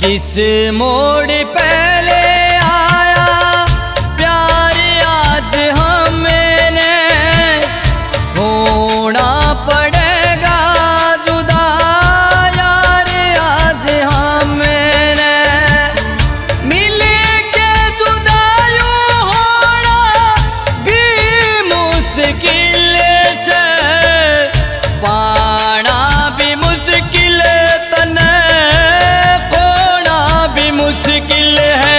जिस मोड़ पहले आया प्यार आज हमने होना पड़ेगा जुदा यार आज हमने मिल के जुदा यूं होना भी मुश्किल से पाना भी मुश्किल तने मुश्किल है।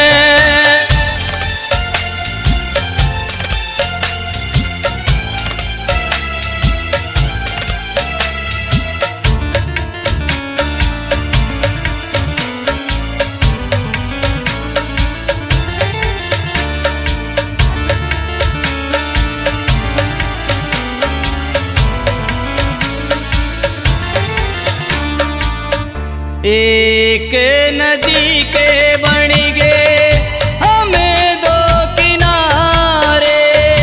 एक नदी के बन गए हमें दो किनारे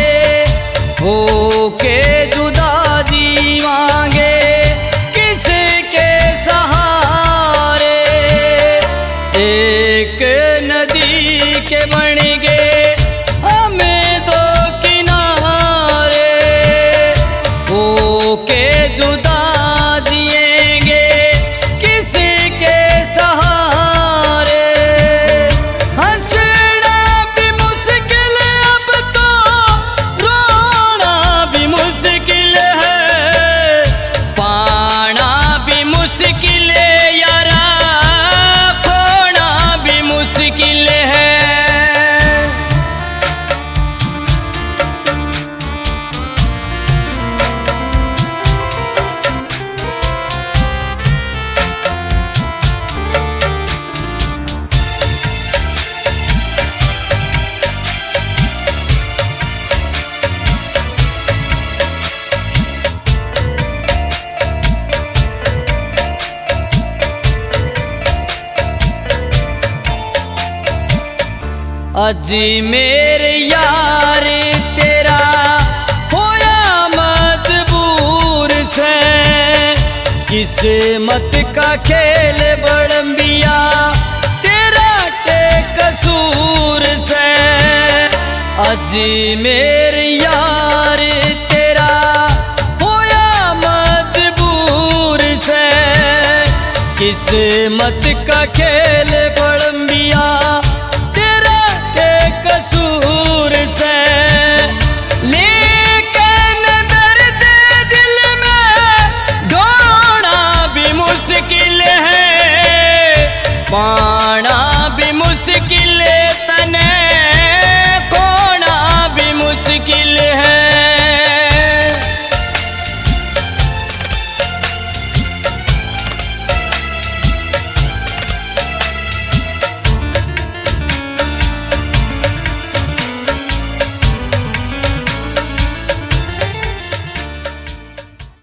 होके जुदा जीवांगे किसके सहारे। एक नदी के बन गए हमें दो किनारे होके जुदा अजी मेरे यार तेरा होया मजबूर से किस्मत का खेल बड़म्बिया तेरा के कसूर से। अजी मेरे यार तेरा होया मजबूर से किस्मत का खेल बड़म्बिया कसूर से।